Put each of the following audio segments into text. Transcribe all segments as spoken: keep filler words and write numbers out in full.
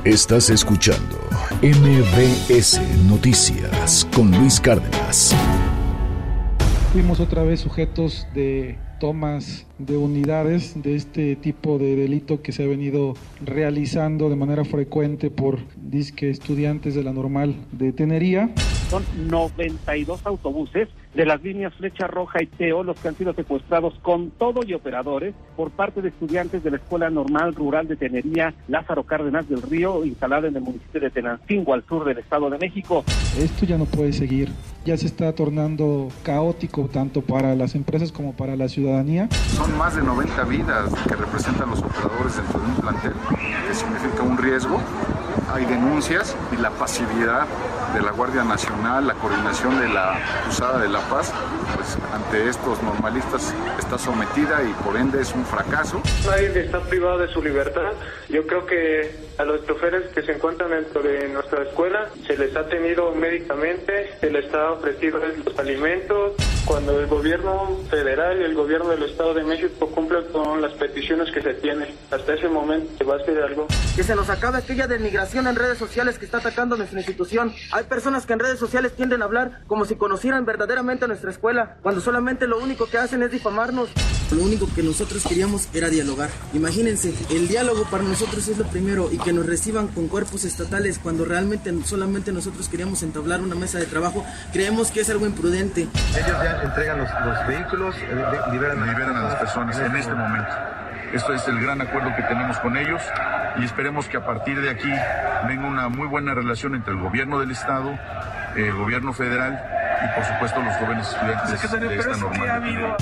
Estás escuchando M B S Noticias con Luis Cárdenas. Fuimos otra vez sujetos de tomas de unidades de este tipo de delito que se ha venido realizando de manera frecuente por disque estudiantes de la Normal de Tenería. Son noventa y dos autobuses de las líneas Flecha Roja y Teo los que han sido secuestrados con todo y operadores por parte de estudiantes de la Escuela Normal Rural de Tenería Lázaro Cárdenas del Río, instalada en el municipio de Tenancingo, al sur del Estado de México. Esto ya no puede seguir, ya se está tornando caótico tanto para las empresas como para la ciudadanía. Son más de noventa vidas que representan los operadores dentro de un plantel, que significa un riesgo. Hay denuncias y la pasividad de la Guardia Nacional, la coordinación de la Cruzada de la Paz, pues ante estos normalistas está sometida y por ende es un fracaso. Nadie está privado de su libertad. Yo creo que a los choferes que se encuentran dentro de nuestra escuela se les ha tenido médicamente, se les ha ofrecido los alimentos. Cuando el gobierno federal y el gobierno del Estado de México cumplen con las peticiones que se tienen, hasta ese momento se va a hacer algo. Que se nos acabe aquella denigración en redes sociales que está atacando nuestra institución. Hay personas que en redes sociales tienden a hablar como si conocieran verdaderamente a nuestra escuela, cuando solamente lo único que hacen es difamarnos. Lo único que nosotros queríamos era dialogar. Imagínense, el diálogo para nosotros es lo primero, y que nos reciban con cuerpos estatales cuando realmente solamente nosotros queríamos entablar una mesa de trabajo, creemos que es algo imprudente. Ellos ya entregan los, los vehículos, eh, liberan, a, liberan a las personas en este momento. Esto es el gran acuerdo que tenemos con ellos y esperemos que a partir de aquí venga una muy buena relación entre el gobierno del Estado, el gobierno federal y por supuesto los jóvenes estudiantes de esta normal.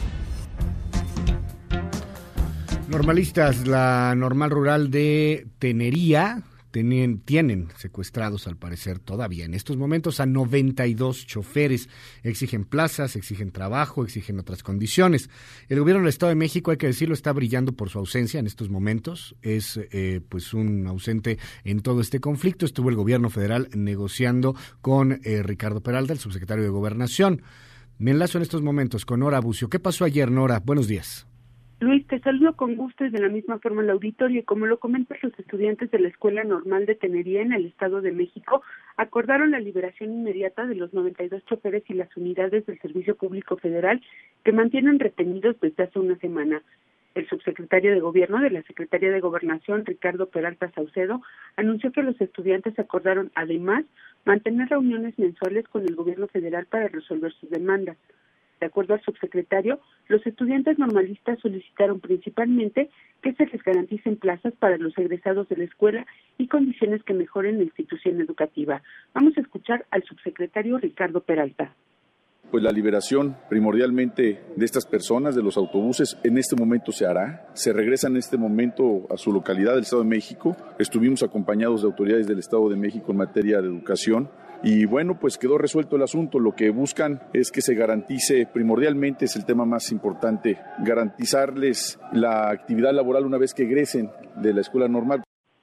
Normalistas, la Normal Rural de Tenería, Tienen, tienen secuestrados, al parecer, todavía en estos momentos a noventa y dos choferes. Exigen plazas, exigen trabajo, exigen otras condiciones. El gobierno del Estado de México, hay que decirlo, está brillando por su ausencia en estos momentos. Es eh, pues un ausente en todo este conflicto. Estuvo el gobierno federal negociando con eh, Ricardo Peralta, el subsecretario de Gobernación. Me enlazo en estos momentos con Nora Bucio. ¿Qué pasó ayer, Nora? Buenos días. Luis, te saludo con gusto y de la misma forma el auditorio. Y como lo comentas, los estudiantes de la Escuela Normal de Tenería en el Estado de México acordaron la liberación inmediata de los noventa y dos choferes y las unidades del Servicio Público Federal que mantienen retenidos desde hace una semana. El subsecretario de Gobierno de la Secretaría de Gobernación, Ricardo Peralta Saucedo, anunció que los estudiantes acordaron, además, mantener reuniones mensuales con el Gobierno federal para resolver sus demandas. De acuerdo al subsecretario, los estudiantes normalistas solicitaron principalmente que se les garanticen plazas para los egresados de la escuela y condiciones que mejoren la institución educativa. Vamos a escuchar al subsecretario Ricardo Peralta. Pues la liberación primordialmente de estas personas, de los autobuses, en este momento se hará. Se regresa en este momento a su localidad del Estado de México. Estuvimos acompañados de autoridades del Estado de México en materia de educación. Y bueno, pues quedó resuelto el asunto. Lo que buscan es que se garantice, primordialmente es el tema más importante, garantizarles la actividad laboral una vez que egresen de la escuela normal.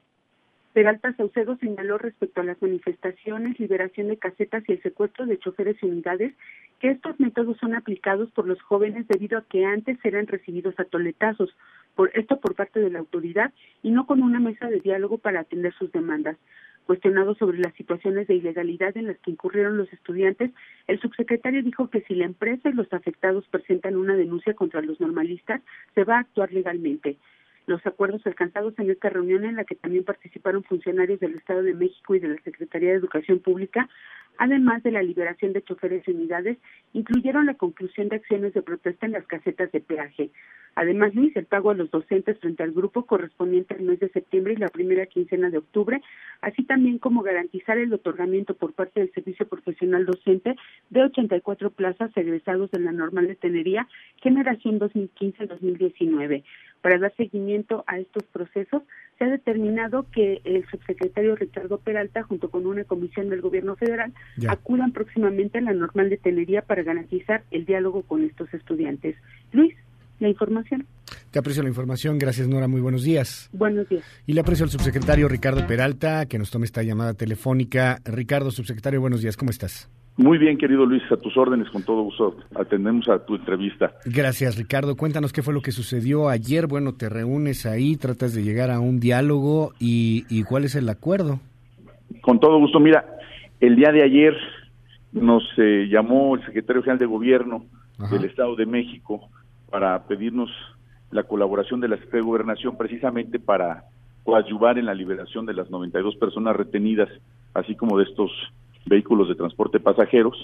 Peralta Saucedo señaló respecto a las manifestaciones, liberación de casetas y el secuestro de choferes y unidades que estos métodos son aplicados por los jóvenes debido a que antes eran recibidos a toletazos, por esto por parte de la autoridad y no con una mesa de diálogo para atender sus demandas. Cuestionado sobre las situaciones de ilegalidad en las que incurrieron los estudiantes, el subsecretario dijo que si la empresa y los afectados presentan una denuncia contra los normalistas, se va a actuar legalmente. Los acuerdos alcanzados en esta reunión, en la que también participaron funcionarios del Estado de México y de la Secretaría de Educación Pública, además de la liberación de choferes y unidades, incluyeron la conclusión de acciones de protesta en las casetas de peaje. Además, Luis, el pago a los docentes frente al grupo correspondiente al mes de septiembre y la primera quincena de octubre, así también como garantizar el otorgamiento por parte del Servicio Profesional Docente de ochenta y cuatro plazas egresados de la Normal de Tenería, generación dos mil quince a dos mil diecinueve. Para dar seguimiento a estos procesos, se ha determinado que el subsecretario Ricardo Peralta, junto con una comisión del Gobierno federal, ya. acudan próximamente a la Normal de Tenería para garantizar el diálogo con estos estudiantes. Luis, la información. Te aprecio la información, gracias Nora, muy buenos días. Buenos días. Y le aprecio al subsecretario Ricardo Peralta, que nos tome esta llamada telefónica. Ricardo, subsecretario, buenos días, ¿cómo estás? Muy bien, querido Luis, a tus órdenes, con todo gusto atendemos a tu entrevista. Gracias, Ricardo. Cuéntanos qué fue lo que sucedió ayer. Bueno, te reúnes ahí, tratas de llegar a un diálogo y, y ¿cuál es el acuerdo? Con todo gusto. Mira, el día de ayer nos eh, llamó el secretario general de Gobierno Ajá. del Estado de México para pedirnos la colaboración de la Secretaría de Gobernación precisamente para coadyuvar en la liberación de las noventa y dos personas retenidas, así como de estos vehículos de transporte de pasajeros,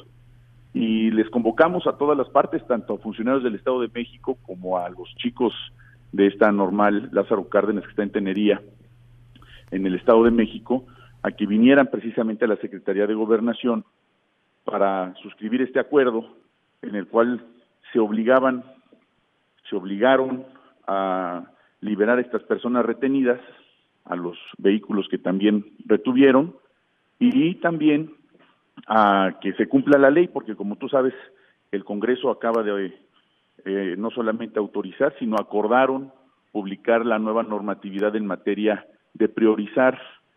y les convocamos a todas las partes, tanto a funcionarios del Estado de México como a los chicos de esta normal Lázaro Cárdenas que está en Tenería, en el Estado de México, a que vinieran precisamente a la Secretaría de Gobernación para suscribir este acuerdo en el cual se obligaban, se obligaron a liberar a estas personas retenidas, a los vehículos que también retuvieron, y también a que se cumpla la ley, porque como tú sabes, el Congreso acaba de eh, no solamente autorizar, sino acordaron publicar la nueva normatividad en materia de priorizar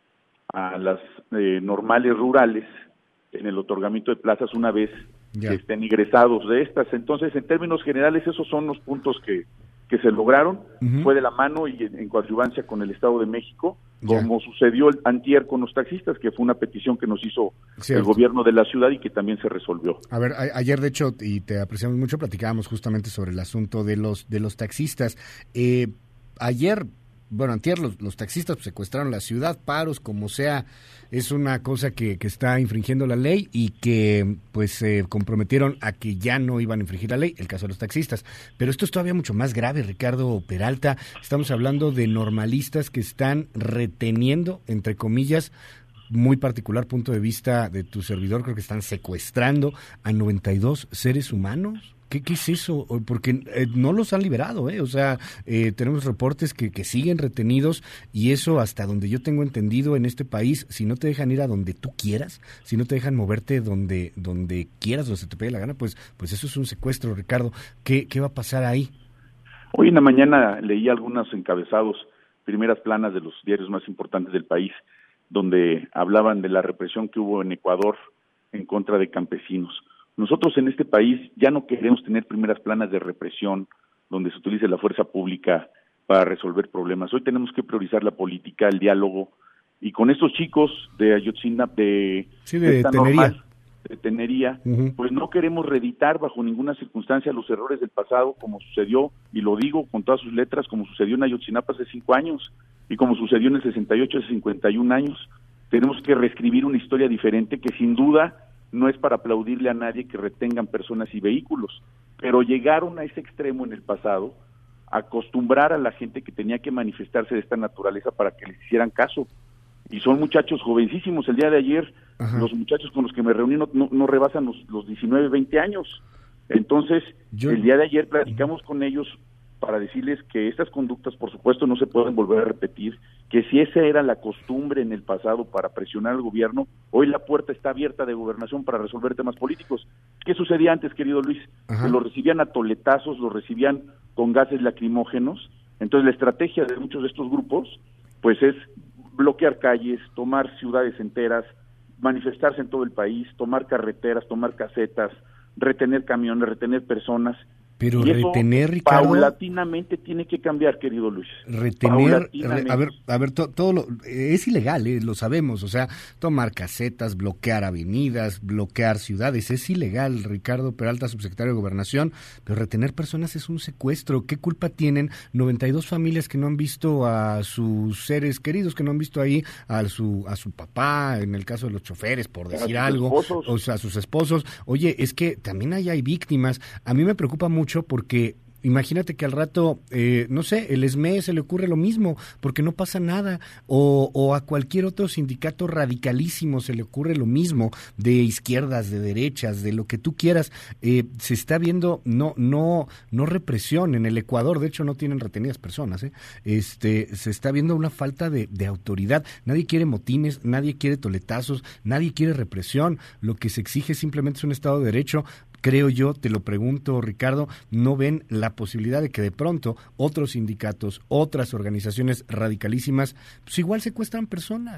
a las eh, normales rurales en el otorgamiento de plazas una vez ya. que estén ingresados de estas. Entonces, en términos generales, esos son los puntos que, que se lograron. Uh-huh. Fue de la mano y en, en coadyuvancia con el Estado de México, ya. como sucedió el antier con los taxistas, que fue una petición que nos hizo Cierto. el gobierno de la ciudad y que también se resolvió. A ver, a, ayer de hecho, y te apreciamos mucho, platicábamos justamente sobre el asunto de los de los taxistas. Eh, ayer, bueno, antier los, los taxistas pues, secuestraron la ciudad, paros, como sea, es una cosa que, que está infringiendo la ley y que pues se eh, comprometieron a que ya no iban a infringir la ley, el caso de los taxistas. Pero esto es todavía mucho más grave, Ricardo Peralta. Estamos hablando de normalistas que están reteniendo, entre comillas, muy particular punto de vista de tu servidor, creo que están secuestrando a noventa y dos seres humanos. ¿Qué, qué es eso? Porque eh, no los han liberado, ¿eh? O sea, eh, tenemos reportes que, que siguen retenidos y eso hasta donde yo tengo entendido en este país, si no te dejan ir a donde tú quieras, si no te dejan moverte donde donde quieras, donde se te pegue la gana, pues pues eso es un secuestro, Ricardo. ¿Qué, qué va a pasar ahí? Hoy en la mañana leí algunos encabezados, primeras planas de los diarios más importantes del país, donde hablaban de la represión que hubo en Ecuador en contra de campesinos. Nosotros en este país ya no queremos tener primeras planas de represión donde se utilice la fuerza pública para resolver problemas. Hoy tenemos que priorizar la política, el diálogo, y con estos chicos de Ayotzinapa, de, sí, de, de Tenería, normal, de Tenería uh-huh. pues no queremos reeditar bajo ninguna circunstancia los errores del pasado, como sucedió, y lo digo con todas sus letras, como sucedió en Ayotzinapa hace cinco años, y como sucedió en el sesenta y ocho hace cincuenta y un años. Tenemos que reescribir una historia diferente que sin duda no es para aplaudirle a nadie que retengan personas y vehículos, pero llegaron a ese extremo en el pasado, acostumbrar a la gente que tenía que manifestarse de esta naturaleza para que les hicieran caso. Y son muchachos jovencísimos. El día de ayer, Ajá. los muchachos con los que me reuní no, no, no rebasan los, los diecinueve, veinte años. Entonces, Yo... el día de ayer platicamos con ellos para decirles que estas conductas, por supuesto, no se pueden volver a repetir, que si esa era la costumbre en el pasado para presionar al gobierno, hoy la puerta está abierta de gobernación para resolver temas políticos. ¿Qué sucedía antes, querido Luis? Ajá. Que lo recibían a toletazos, lo recibían con gases lacrimógenos. Entonces la estrategia de muchos de estos grupos, pues es bloquear calles, tomar ciudades enteras, manifestarse en todo el país, tomar carreteras, tomar casetas, retener camiones, retener personas. Pero y retener, Ricardo, paulatinamente tiene que cambiar, querido Luis. Retener, re, a ver, a ver, to, todo lo, es ilegal, eh, lo sabemos, o sea, tomar casetas, bloquear avenidas, bloquear ciudades, es ilegal, Ricardo Peralta, subsecretario de Gobernación, pero retener personas es un secuestro. ¿Qué culpa tienen noventa y dos familias que no han visto a sus seres queridos, que no han visto ahí a su a su papá, en el caso de los choferes, por decir algo, esposos. o sea, a sus esposos? Oye, es que también ahí hay víctimas. A mí me preocupa mucho porque imagínate que al rato, eh, no sé, el E S M E se le ocurre lo mismo, porque no pasa nada, o, o a cualquier otro sindicato radicalísimo se le ocurre lo mismo, de izquierdas, de derechas, de lo que tú quieras. Eh, se está viendo, no no no represión en el Ecuador, de hecho no tienen retenidas personas, ¿eh? Este, se está viendo una falta de, de autoridad. Nadie quiere motines, nadie quiere toletazos, nadie quiere represión. Lo que se exige simplemente es un Estado de Derecho. Creo yo, te lo pregunto, Ricardo, ¿no ven la posibilidad de que de pronto otros sindicatos, otras organizaciones radicalísimas, pues igual secuestran personas?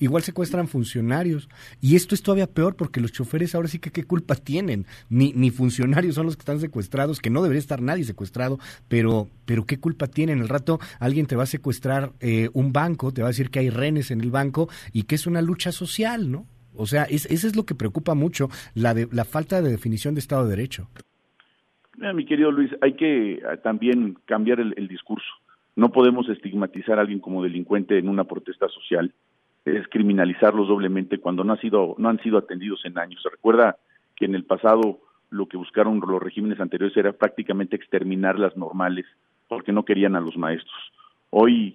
igual secuestran funcionarios. Y esto es todavía peor porque los choferes ahora sí que qué culpa tienen. Ni, ni funcionarios son los que están secuestrados, que no debería estar nadie secuestrado, pero, pero qué culpa tienen. Al rato alguien te va a secuestrar eh, un banco, te va a decir que hay rehenes en el banco y que es una lucha social, ¿no? O sea, es, eso es lo que preocupa mucho, la, de, la falta de definición de Estado de Derecho. Mira, mi querido Luis, hay que uh, también cambiar el, el discurso. No podemos estigmatizar a alguien como delincuente en una protesta social, es criminalizarlos doblemente cuando no, ha sido, no han sido atendidos en años. Se recuerda que en el pasado lo que buscaron los regímenes anteriores era prácticamente exterminar las normales porque no querían a los maestros. Hoy,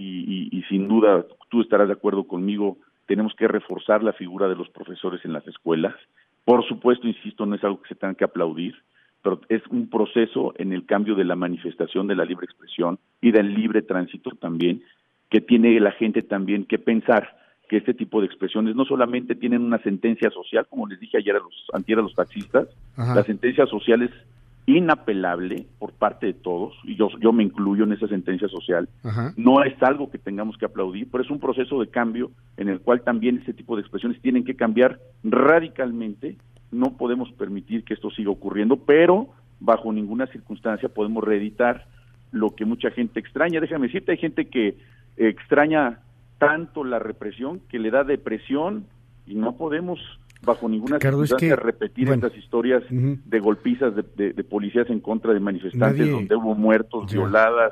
y, y, y sin duda tú estarás de acuerdo conmigo, tenemos que reforzar la figura de los profesores en las escuelas. Por supuesto, insisto, no es algo que se tenga que aplaudir, pero es un proceso en el cambio de la manifestación de la libre expresión y del libre tránsito también, que tiene la gente también que pensar que este tipo de expresiones no solamente tienen una sentencia social, como les dije ayer a los antier a los taxistas. Ajá. La sentencia social es inapelable por parte de todos, y yo, yo me incluyo en esa sentencia social. Ajá. No es algo que tengamos que aplaudir, pero es un proceso de cambio en el cual también este tipo de expresiones tienen que cambiar radicalmente. No podemos permitir que esto siga ocurriendo, pero bajo ninguna circunstancia podemos reeditar lo que mucha gente extraña. Déjame decirte, hay gente que extraña tanto la represión que le da depresión y no podemos bajo ninguna Ricardo, circunstancia es que, repetir bueno, estas historias uh-huh. de golpizas de, de, de policías en contra de manifestantes. Nadie, donde hubo muertos, ya. violadas,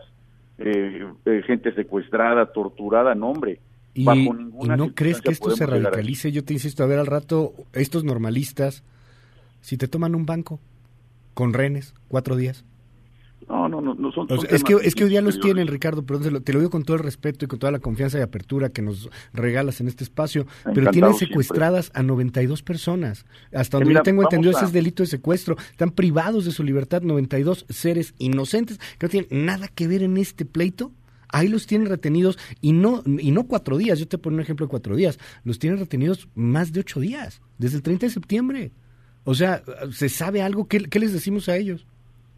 eh, eh, gente secuestrada, torturada, no hombre. Y, bajo ninguna ¿y no crees que esto se radicalice? Yo te insisto, a ver, al rato, estos normalistas, si te toman un banco con rehenes, cuatro días. No, no, no, no son, son o sea, es que es que hoy día los tienen, Ricardo, pero te lo, te lo digo con todo el respeto y con toda la confianza y apertura que nos regalas en este espacio, Encantado pero tienen secuestradas siempre. a noventa y dos personas. Hasta donde eh, mira, yo tengo entendido, a... ese es delito de secuestro. Están privados de su libertad noventa y dos seres inocentes que no tienen nada que ver en este pleito. Ahí los tienen retenidos y no y no cuatro días. Yo te pongo un ejemplo de cuatro días. Los tienen retenidos más de ocho días, desde el treinta de septiembre. O sea, ¿se sabe algo? ¿Qué, qué les decimos a ellos?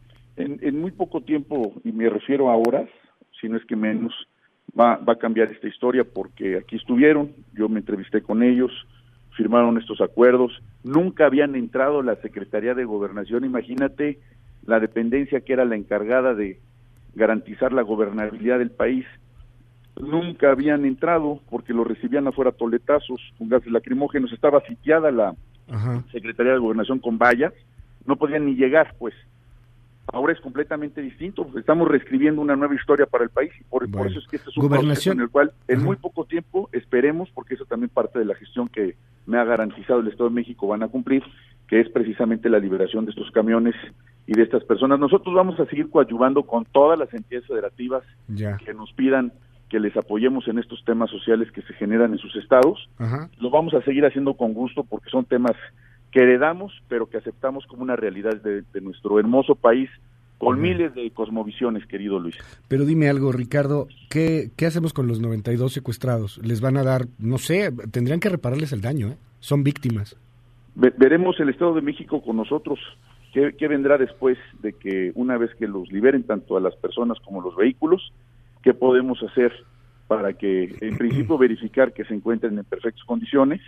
En, en muy poco tiempo, y me refiero a horas, si no es que menos, va, va a cambiar esta historia, porque aquí estuvieron, yo me entrevisté con ellos, firmaron estos acuerdos, nunca habían entrado a la Secretaría de Gobernación. Imagínate la dependencia que era la encargada de garantizar la gobernabilidad del país, nunca habían entrado porque lo recibían afuera toletazos, con gases lacrimógenos, estaba sitiada la Ajá. Secretaría de Gobernación con vallas, no podían ni llegar, pues. Ahora es completamente distinto, estamos reescribiendo una nueva historia para el país y por, bueno, por eso es que este es un proceso en el cual en Ajá. muy poco tiempo esperemos, porque eso también parte de la gestión que me ha garantizado el Estado de México van a cumplir, que es precisamente la liberación de estos camiones y de estas personas. Nosotros vamos a seguir coadyuvando con todas las entidades federativas ya. que nos pidan que les apoyemos en estos temas sociales que se generan en sus estados. Ajá. Lo vamos a seguir haciendo con gusto porque son temas que heredamos, pero que aceptamos como una realidad de, de nuestro hermoso país, con uh-huh. miles de cosmovisiones, querido Luis. Pero dime algo, Ricardo, ¿qué, qué hacemos con los noventa y dos secuestrados? ¿Les van a dar, no sé, tendrían que repararles el daño, ¿eh? Son víctimas. Ve, veremos el Estado de México con nosotros, ¿qué, qué vendrá después de que una vez que los liberen tanto a las personas como los vehículos? ¿Qué podemos hacer para que, en principio, verificar que se encuentren en perfectas condiciones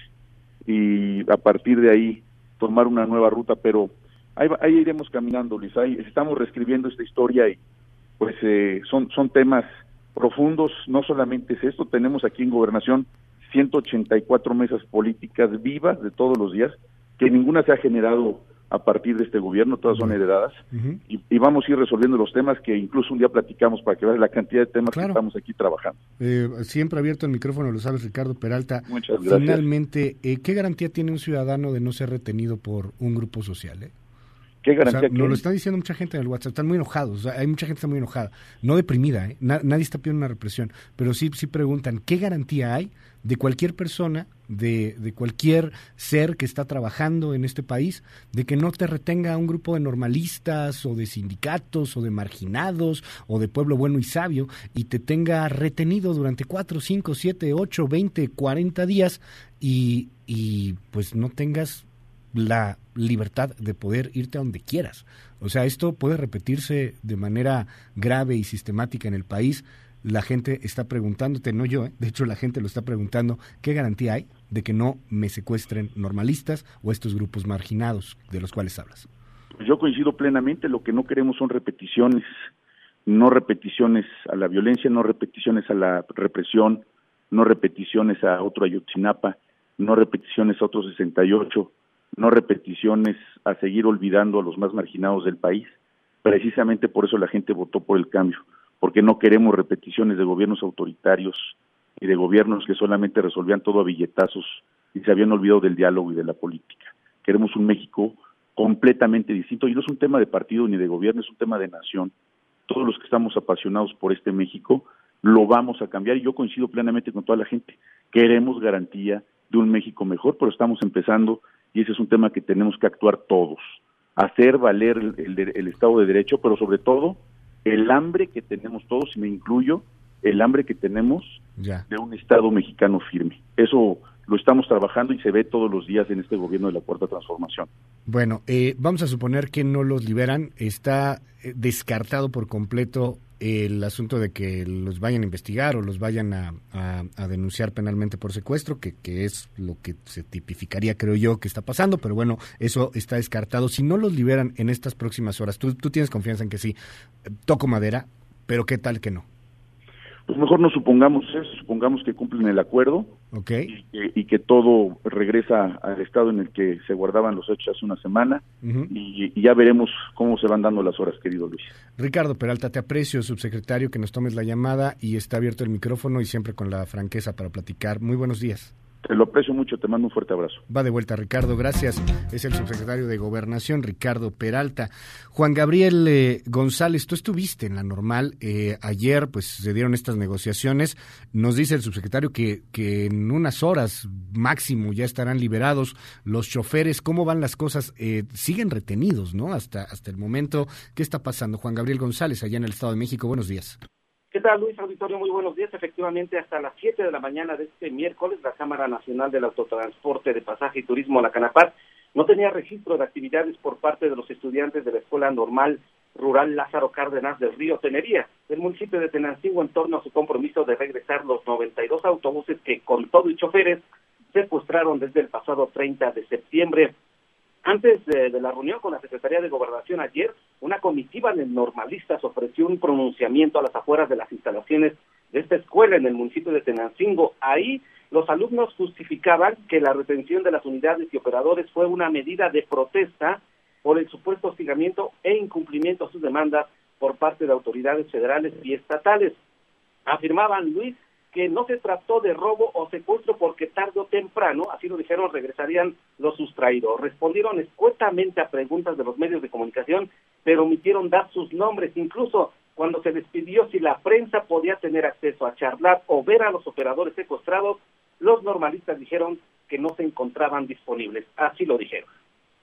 y a partir de ahí tomar una nueva ruta? Pero ahí, ahí iremos caminando, Luis. Ahí estamos reescribiendo esta historia y pues eh, son, son temas profundos. No solamente es esto, tenemos aquí en Gobernación ciento ochenta y cuatro mesas políticas vivas de todos los días, que ninguna se ha generado a partir de este gobierno, todas son heredadas, uh-huh. y, y vamos a ir resolviendo los temas que incluso un día platicamos para que veas la cantidad de temas claro. que estamos aquí trabajando. Eh, siempre abierto el micrófono, lo sabes, Ricardo Peralta. Muchas gracias. Finalmente, eh, ¿qué garantía tiene un ciudadano de no ser retenido por un grupo social? Eh? ¿Qué garantía? O sea, nos lo está diciendo mucha gente en el WhatsApp, están muy enojados, o sea, hay mucha gente que está muy enojada, no deprimida, ¿eh? Na, nadie está pidiendo una represión, pero sí, sí preguntan, ¿qué garantía hay de cualquier persona, de, de cualquier ser que está trabajando en este país, de que no te retenga un grupo de normalistas, o de sindicatos, o de marginados, o de pueblo bueno y sabio, y te tenga retenido durante cuatro, cinco, siete, ocho, veinte, cuarenta días, y, y pues no tengas la libertad de poder irte a donde quieras? O sea, esto puede repetirse de manera grave y sistemática en el país. la gente está preguntándote, no yo, ¿eh? De hecho la gente lo está preguntando, ¿qué garantía hay de que no me secuestren normalistas o estos grupos marginados de los cuales hablas? Yo coincido plenamente, lo que no queremos son repeticiones, no repeticiones a la violencia, no repeticiones a la represión, no repeticiones a otro Ayotzinapa, no repeticiones a otro sesenta y ocho, no repeticiones a seguir olvidando a los más marginados del país. Precisamente por eso la gente votó por el cambio, porque no queremos repeticiones de gobiernos autoritarios y de gobiernos que solamente resolvían todo a billetazos y se habían olvidado del diálogo y de la política. Queremos un México completamente distinto, y no es un tema de partido ni de gobierno, es un tema de nación. Todos los que estamos apasionados por este México lo vamos a cambiar, y yo coincido plenamente con toda la gente. Queremos garantía de un México mejor, pero estamos empezando, y ese es un tema que tenemos que actuar todos, hacer valer el, el, el Estado de Derecho, pero sobre todo el hambre que tenemos todos, y me incluyo, el hambre que tenemos ya. de un Estado mexicano firme. Eso lo estamos trabajando y se ve todos los días en este gobierno de la Cuarta Transformación. Bueno, eh, vamos a suponer que no los liberan. Está descartado por completo el asunto de que los vayan a investigar o los vayan a, a, a denunciar penalmente por secuestro, que, que es lo que se tipificaría, creo yo, que está pasando, pero bueno, eso está descartado. Si no los liberan en estas próximas horas, tú, tú tienes confianza en que sí, toco madera, pero ¿qué tal que no? Pues mejor no supongamos eso, supongamos que cumplen el acuerdo, okay. y, que, y que todo regresa al estado en el que se guardaban los hechos hace una semana, uh-huh. y, y ya veremos cómo se van dando las horas, querido Luis. Ricardo Peralta, te aprecio, subsecretario, que nos tomes la llamada, y está abierto el micrófono y siempre con la franqueza para platicar. Muy buenos días. Te lo aprecio mucho, te mando un fuerte abrazo. Va de vuelta, Ricardo, gracias. Es el subsecretario de Gobernación, Ricardo Peralta. Juan Gabriel eh, González, tú estuviste en la Normal. Eh, ayer pues se dieron estas negociaciones. Nos dice el subsecretario que, que en unas horas máximo ya estarán liberados los choferes. ¿Cómo van las cosas? Eh, siguen retenidos, ¿no? Hasta, hasta el momento. ¿Qué está pasando? Juan Gabriel González, allá en el Estado de México. Buenos días. ¿Qué tal, Luis Auditorio? Muy buenos días. Efectivamente, hasta las siete de la mañana de este miércoles, la Cámara Nacional del Autotransporte de Pasaje y Turismo, la CANAPAT, no tenía registro de actividades por parte de los estudiantes de la Escuela Normal Rural Lázaro Cárdenas del Río Tenería, del municipio de Tenancingo, en torno a su compromiso de regresar los noventa y dos autobuses que, con todo y choferes, secuestraron desde el pasado treinta de septiembre. Antes de, de la reunión con la Secretaría de Gobernación ayer, una comitiva de normalistas ofreció un pronunciamiento a las afueras de las instalaciones de esta escuela en el municipio de Tenancingo. Ahí los alumnos justificaban que la retención de las unidades y operadores fue una medida de protesta por el supuesto hostigamiento e incumplimiento a sus demandas por parte de autoridades federales y estatales. Afirmaban, Luis, que no se trató de robo o secuestro porque tarde o temprano, así lo dijeron, regresarían los sustraídos. Respondieron escuetamente a preguntas de los medios de comunicación, pero omitieron dar sus nombres. Incluso cuando se les pidió si la prensa podía tener acceso a charlar o ver a los operadores secuestrados, los normalistas dijeron que no se encontraban disponibles. Así lo dijeron.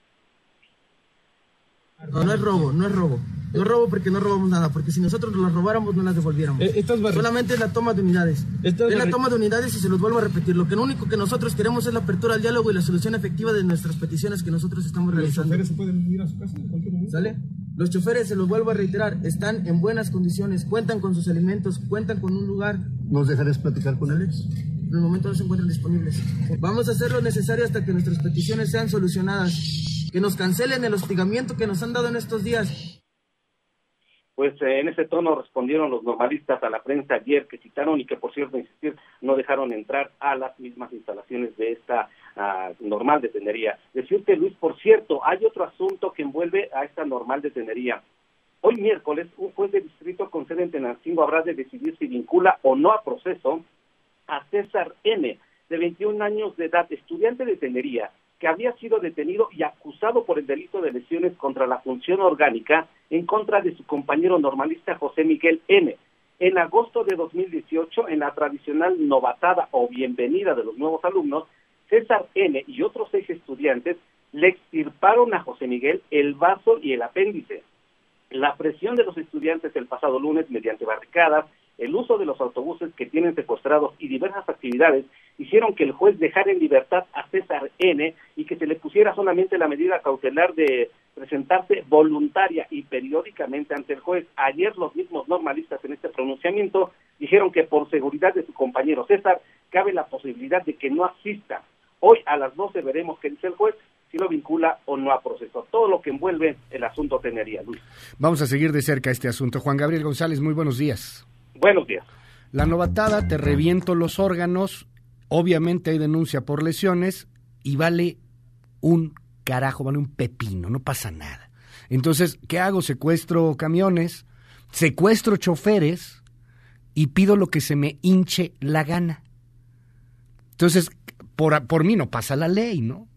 No, no es robo, no es robo. No es robo porque no robamos nada, porque si nosotros las robáramos no las devolviéramos. Eh, Solamente es la toma de unidades. Es la toma de unidades y se los vuelvo a repetir. Lo que lo único que nosotros queremos es la apertura al diálogo y la solución efectiva de nuestras peticiones que nosotros estamos realizando. ¿Los choferes se pueden ir a su casa en cualquier momento? ¿Sale? Los choferes, se los vuelvo a reiterar, están en buenas condiciones, cuentan con sus alimentos, cuentan con un lugar. ¿Nos dejarás platicar con ellos? En el momento no se encuentran disponibles. Vamos a hacer lo necesario hasta que nuestras peticiones sean solucionadas. Que nos cancelen el hostigamiento que nos han dado en estos días. Pues eh, en ese tono respondieron los normalistas a la prensa ayer, que citaron y que, por cierto, insistir, no dejaron entrar a las mismas instalaciones de esta uh, Normal de Tenería. Decirte, Luis, por cierto, hay otro asunto que envuelve a esta Normal de Tenería. Hoy miércoles, un juez de distrito con sede en Tenancingo habrá de decidir si vincula o no a proceso a César N., de veintiún años de edad, estudiante de Tenería, que había sido detenido y acusado por el delito de lesiones contra la función orgánica en contra de su compañero normalista José Miguel N. En agosto de dos mil dieciocho, en la tradicional novatada o bienvenida de los nuevos alumnos, César N. y otros seis estudiantes le extirparon a José Miguel el vaso y el apéndice. La presión de los estudiantes el pasado lunes mediante barricadas, el uso de los autobuses que tienen secuestrados y diversas actividades hicieron que el juez dejara en libertad a César N. y que se le pusiera solamente la medida cautelar de presentarse voluntaria y periódicamente ante el juez. Ayer los mismos normalistas en este pronunciamiento dijeron que por seguridad de su compañero César cabe la posibilidad de que no asista. Hoy a las doce veremos qué dice el juez, si lo vincula o no a proceso. Todo lo que envuelve el asunto Tenería, Luis. Vamos a seguir de cerca este asunto. Juan Gabriel González, muy buenos días. Buenos días. La novatada, te reviento los órganos, obviamente hay denuncia por lesiones y vale un carajo, vale un pepino, no pasa nada. Entonces, ¿qué hago? Secuestro camiones, secuestro choferes y pido lo que se me hinche la gana. Entonces, por, por mí no pasa la ley, ¿no?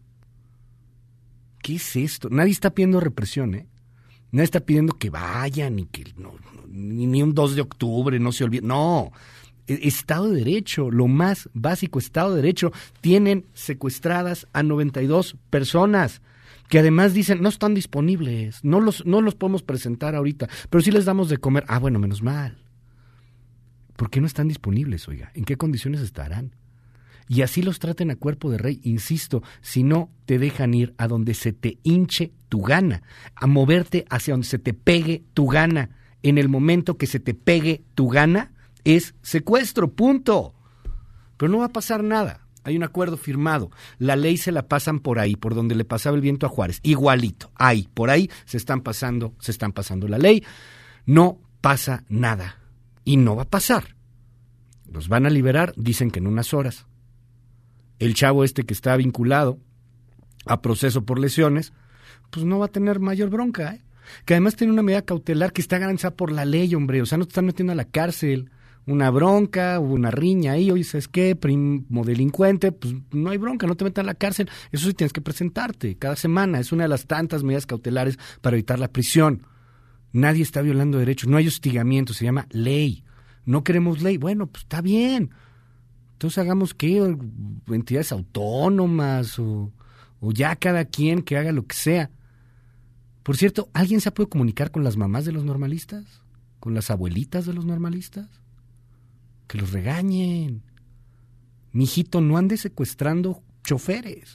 ¿Qué es esto? Nadie está pidiendo represión, ¿eh? Nadie está pidiendo que vayan y que no, no, ni, ni un dos de octubre, no se olvide. No, Estado de Derecho, lo más básico, Estado de Derecho. Tienen secuestradas a noventa y dos personas que además dicen no están disponibles, no los, no los podemos presentar ahorita, pero sí les damos de comer. Ah, bueno, menos mal. ¿Por qué no están disponibles, oiga? ¿En qué condiciones estarán? Y así los traten a cuerpo de rey, insisto, si no te dejan ir a donde se te hinche tu gana, a moverte hacia donde se te pegue tu gana. En el momento que se te pegue tu gana, es secuestro, punto. Pero no va a pasar nada. Hay un acuerdo firmado. La ley se la pasan por ahí, por donde le pasaba el viento a Juárez. Igualito. Ahí, por ahí se están pasando, se están pasando la ley. No pasa nada. Y no va a pasar. Los van a liberar, dicen que en unas horas. El chavo este que está vinculado a proceso por lesiones, pues no va a tener mayor bronca, ¿eh? Que además tiene una medida cautelar que está garantizada por la ley, hombre. O sea, no te están metiendo a la cárcel. Una bronca, una riña ahí, oye, ¿sabes qué? Primo delincuente, pues no hay bronca, no te metan a la cárcel. Eso sí tienes que presentarte cada semana. Es una de las tantas medidas cautelares para evitar la prisión. Nadie está violando derechos, no hay hostigamiento, se llama ley. No queremos ley, bueno, pues está bien. Entonces hagamos qué, entidades autónomas o, o ya cada quien que haga lo que sea. Por cierto, ¿alguien se ha podido comunicar con las mamás de los normalistas? ¿Con las abuelitas de los normalistas? Que los regañen. Mijito, no andes secuestrando choferes.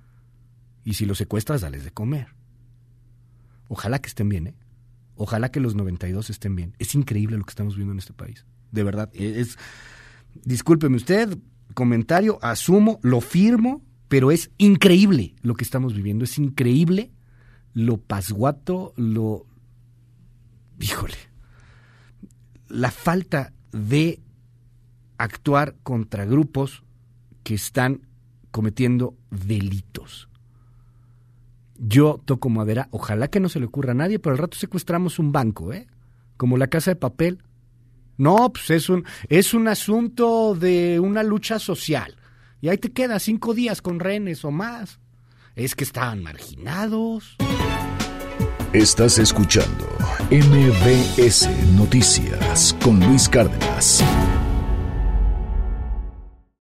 Y si los secuestras, dales de comer. Ojalá que estén bien, ¿eh? Ojalá que los noventa y dos estén bien. Es increíble lo que estamos viendo en este país. De verdad, es... Discúlpeme usted, comentario, asumo, lo firmo, pero es increíble lo que estamos viviendo. Es increíble lo pasguato, lo... Híjole. La falta de actuar contra grupos que están cometiendo delitos. Yo toco madera, ojalá que no se le ocurra a nadie, pero al rato secuestramos un banco, ¿eh? Como la Casa de Papel. No, pues es un, es un asunto de una lucha social. Y ahí te quedas cinco días con rehenes o más. Es que estaban marginados. Estás escuchando M B S Noticias con Luis Cárdenas.